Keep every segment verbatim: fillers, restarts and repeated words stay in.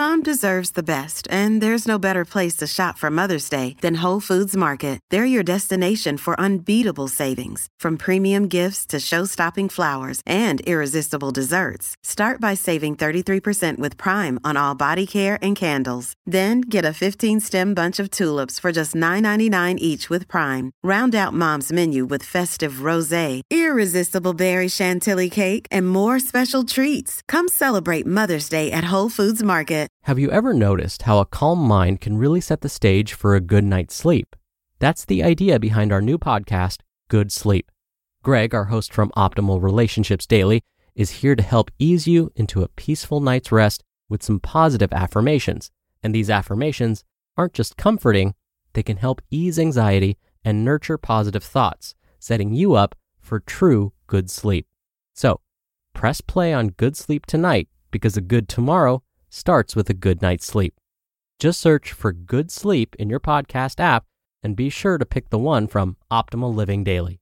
Mom deserves the best, and there's no better place to shop for Mother's Day than Whole Foods Market. They're your destination for unbeatable savings, from premium gifts to show-stopping flowers and irresistible desserts. Start by saving thirty-three percent with Prime on all body care and candles. Then get a fifteen-stem bunch of tulips for just nine ninety-nine each with Prime. Round out Mom's menu with festive rosé, irresistible berry chantilly cake, and more special treats. Come celebrate Mother's Day at Whole Foods Market. Have you ever noticed how a calm mind can really set the stage for a good night's sleep? That's the idea behind our new podcast, Good Sleep. Greg, our host from Optimal Relationships Daily, is here to help ease you into a peaceful night's rest with some positive affirmations. And these affirmations aren't just comforting, they can help ease anxiety and nurture positive thoughts, setting you up for true good sleep. So, press play on Good Sleep tonight, because a good tomorrow starts with a good night's sleep. Just search for Good Sleep in your podcast app and be sure to pick the one from Optimal Living Daily.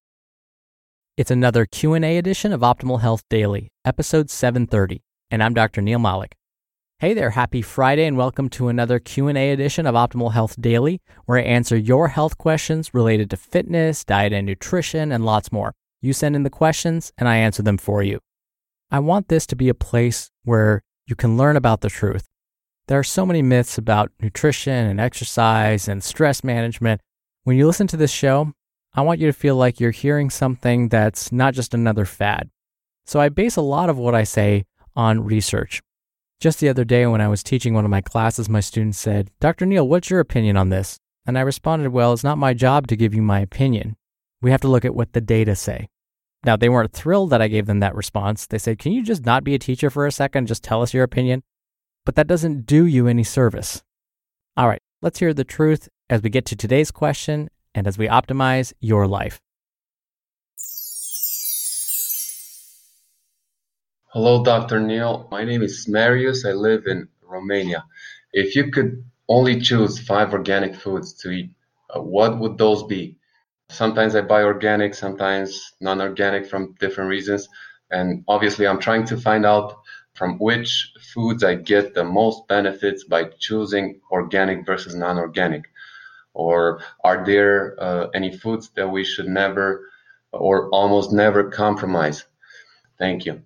It's another Q and A edition of Optimal Health Daily, episode seven thirty, and I'm Doctor Neil Malik. Hey there, happy Friday and welcome to another Q and A edition of Optimal Health Daily, where I answer your health questions related to fitness, diet and nutrition, and lots more. You send in the questions and I answer them for you. I want this to be a place where you can learn about the truth. There are so many myths about nutrition and exercise and stress management. When you listen to this show, I want you to feel like you're hearing something that's not just another fad. So I base a lot of what I say on research. Just the other day when I was teaching one of my classes, my students said, "Doctor Neil, what's your opinion on this?" And I responded, well, it's not my job to give you my opinion. We have to look at what the data say. Now, they weren't thrilled that I gave them that response. They said, can you just not be a teacher for a second? Just tell us your opinion. But that doesn't do you any service. All right, let's hear the truth as we get to today's question and as we optimize your life. Hello, Doctor Neil. My name is Marius. I live in Romania. If you could only choose five organic foods to eat, uh, what would those be? Sometimes I buy organic, sometimes non-organic from different reasons. And obviously, I'm trying to find out from which foods I get the most benefits by choosing organic versus non-organic. Or are there uh, any foods that we should never or almost never compromise? Thank you.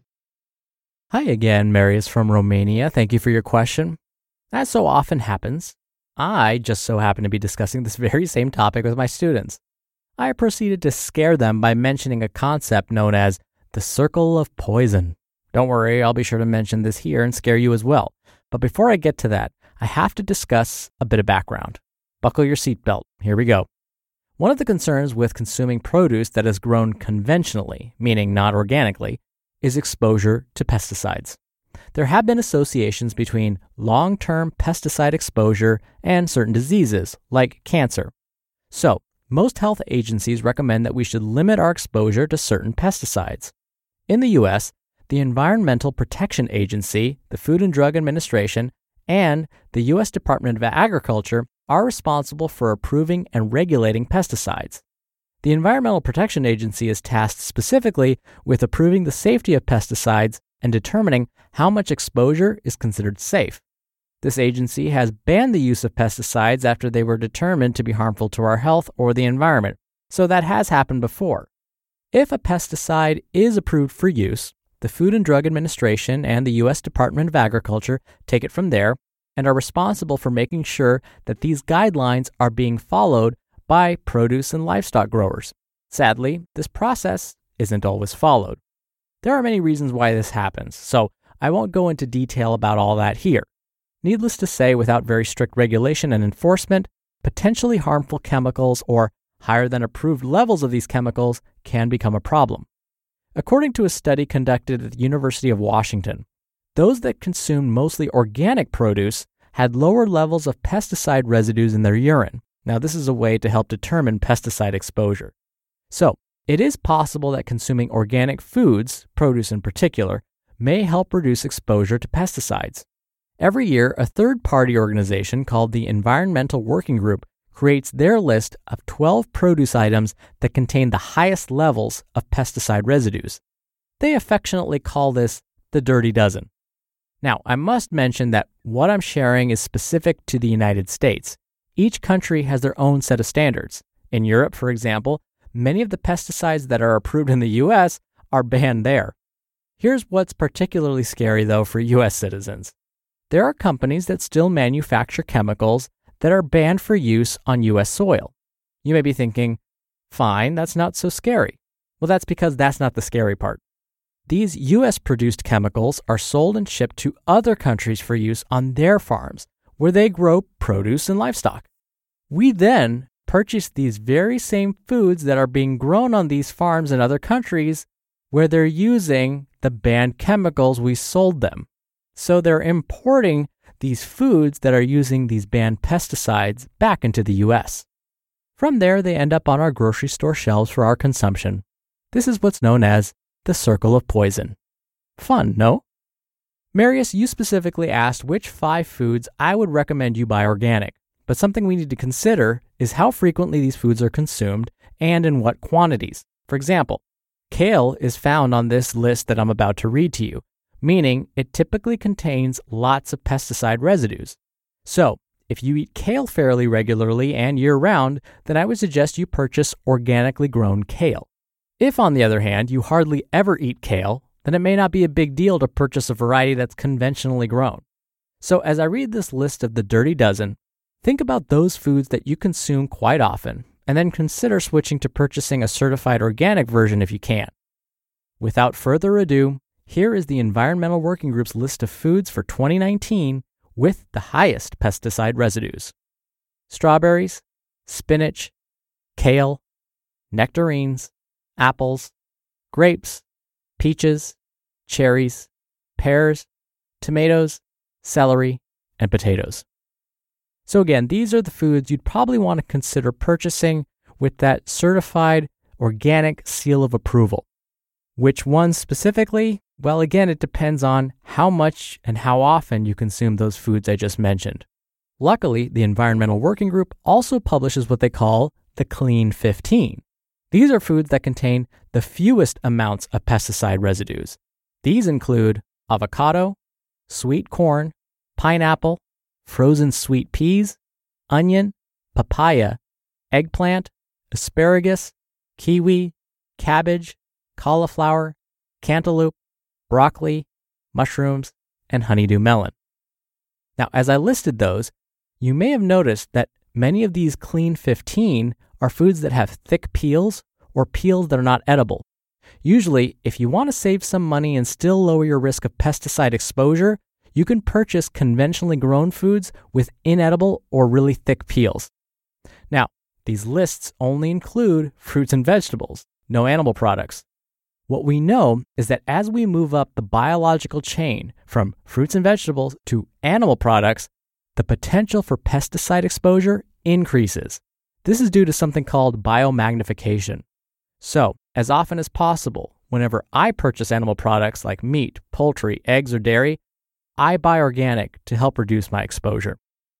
Hi again, Marius from Romania. Thank you for your question. As so often happens, I just so happen to be discussing this very same topic with my students. I proceeded to scare them by mentioning a concept known as the circle of poison. Don't worry, I'll be sure to mention this here and scare you as well. But before I get to that, I have to discuss a bit of background. Buckle your seatbelt. Here we go. One of the concerns with consuming produce that is grown conventionally, meaning not organically, is exposure to pesticides. There have been associations between long-term pesticide exposure and certain diseases, like cancer. So, most health agencies recommend that we should limit our exposure to certain pesticides. In the U S, the Environmental Protection Agency, the Food and Drug Administration, and the U S Department of Agriculture are responsible for approving and regulating pesticides. The Environmental Protection Agency is tasked specifically with approving the safety of pesticides and determining how much exposure is considered safe. This agency has banned the use of pesticides after they were determined to be harmful to our health or the environment, so that has happened before. If a pesticide is approved for use, the Food and Drug Administration and the U S Department of Agriculture take it from there and are responsible for making sure that these guidelines are being followed by produce and livestock growers. Sadly, this process isn't always followed. There are many reasons why this happens, so I won't go into detail about all that here. Needless to say, without very strict regulation and enforcement, potentially harmful chemicals or higher than approved levels of these chemicals can become a problem. According to a study conducted at the University of Washington, those that consumed mostly organic produce had lower levels of pesticide residues in their urine. Now, this is a way to help determine pesticide exposure. So, it is possible that consuming organic foods, produce in particular, may help reduce exposure to pesticides. Every year, a third-party organization called the Environmental Working Group creates their list of twelve produce items that contain the highest levels of pesticide residues. They affectionately call this the Dirty Dozen. Now, I must mention that what I'm sharing is specific to the United States. Each country has their own set of standards. In Europe, for example, many of the pesticides that are approved in the U S are banned there. Here's what's particularly scary, though, for U S citizens. There are companies that still manufacture chemicals that are banned for use on U S soil. You may be thinking, fine, that's not so scary. Well, that's because that's not the scary part. These U S-produced chemicals are sold and shipped to other countries for use on their farms, where they grow produce and livestock. We then purchase these very same foods that are being grown on these farms in other countries where they're using the banned chemicals we sold them. So they're importing these foods that are using these banned pesticides back into the U S. From there, they end up on our grocery store shelves for our consumption. This is what's known as the circle of poison. Fun, no? Marius, you specifically asked which five foods I would recommend you buy organic, but something we need to consider is how frequently these foods are consumed and in what quantities. For example, kale is found on this list that I'm about to read to you, meaning it typically contains lots of pesticide residues. So, if you eat kale fairly regularly and year-round, then I would suggest you purchase organically grown kale. If, on the other hand, you hardly ever eat kale, then it may not be a big deal to purchase a variety that's conventionally grown. So as I read this list of the Dirty Dozen, think about those foods that you consume quite often, and then consider switching to purchasing a certified organic version if you can. Without further ado, here is the Environmental Working Group's list of foods for twenty nineteen with the highest pesticide residues. Strawberries, spinach, kale, nectarines, apples, grapes, peaches, cherries, pears, tomatoes, celery, and potatoes. So again, these are the foods you'd probably want to consider purchasing with that certified organic seal of approval. Which ones specifically? Well, again, it depends on how much and how often you consume those foods I just mentioned. Luckily, the Environmental Working Group also publishes what they call the Clean fifteen. These are foods that contain the fewest amounts of pesticide residues. These include avocado, sweet corn, pineapple, frozen sweet peas, onion, papaya, eggplant, asparagus, kiwi, cabbage, cauliflower, cantaloupe, broccoli, mushrooms, and honeydew melon. Now, as I listed those, you may have noticed that many of these Clean fifteen are foods that have thick peels or peels that are not edible. Usually, if you want to save some money and still lower your risk of pesticide exposure, you can purchase conventionally grown foods with inedible or really thick peels. Now, these lists only include fruits and vegetables, no animal products. What we know is that as we move up the biological chain from fruits and vegetables to animal products, the potential for pesticide exposure increases. This is due to something called biomagnification. So, as often as possible, whenever I purchase animal products like meat, poultry, eggs, or dairy, I buy organic to help reduce my exposure.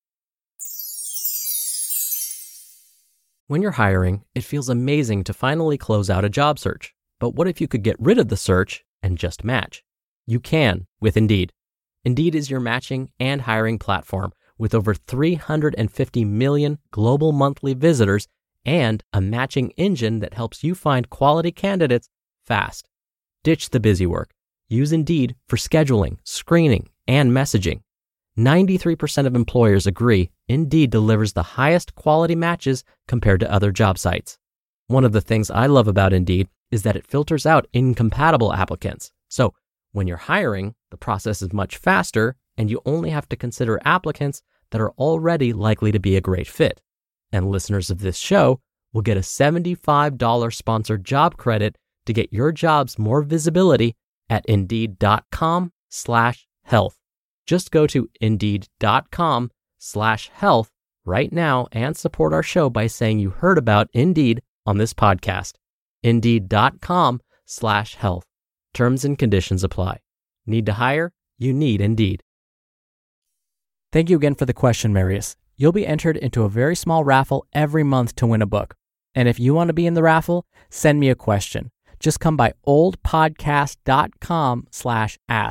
When you're hiring, it feels amazing to finally close out a job search. But what if you could get rid of the search and just match? You can with Indeed. Indeed is your matching and hiring platform with over three hundred fifty million global monthly visitors and a matching engine that helps you find quality candidates fast. Ditch the busy work. Use Indeed for scheduling, screening, and messaging. ninety-three percent of employers agree Indeed delivers the highest quality matches compared to other job sites. One of the things I love about Indeed is that it filters out incompatible applicants. So when you're hiring, the process is much faster and you only have to consider applicants that are already likely to be a great fit. And listeners of this show will get a seventy-five dollars sponsored job credit to get your jobs more visibility at indeed.com slash health. Just go to indeed.com slash health right now and support our show by saying you heard about Indeed on this podcast. Indeed.com slash health. Terms and conditions apply. Need to hire? You need Indeed. Thank you again for the question, Marius. You'll be entered into a very small raffle every month to win a book. And if you want to be in the raffle, send me a question. Just come by oldpodcast.com slash ask.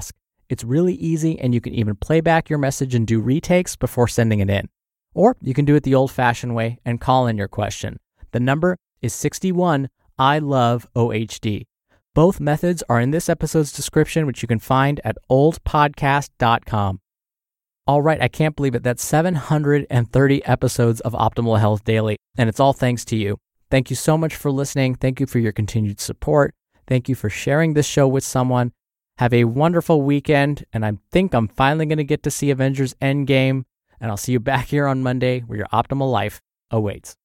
It's really easy, and you can even play back your message and do retakes before sending it in. Or you can do it the old-fashioned way and call in your question. The number is sixty-one I love O H D. Both methods are in this episode's description, which you can find at old podcast dot com. All right, I can't believe it. That's seven hundred thirty episodes of Optimal Health Daily, and it's all thanks to you. Thank you so much for listening. Thank you for your continued support. Thank you for sharing this show with someone. Have a wonderful weekend, and I think I'm finally going to get to see Avengers Endgame, and I'll see you back here on Monday where your optimal life awaits.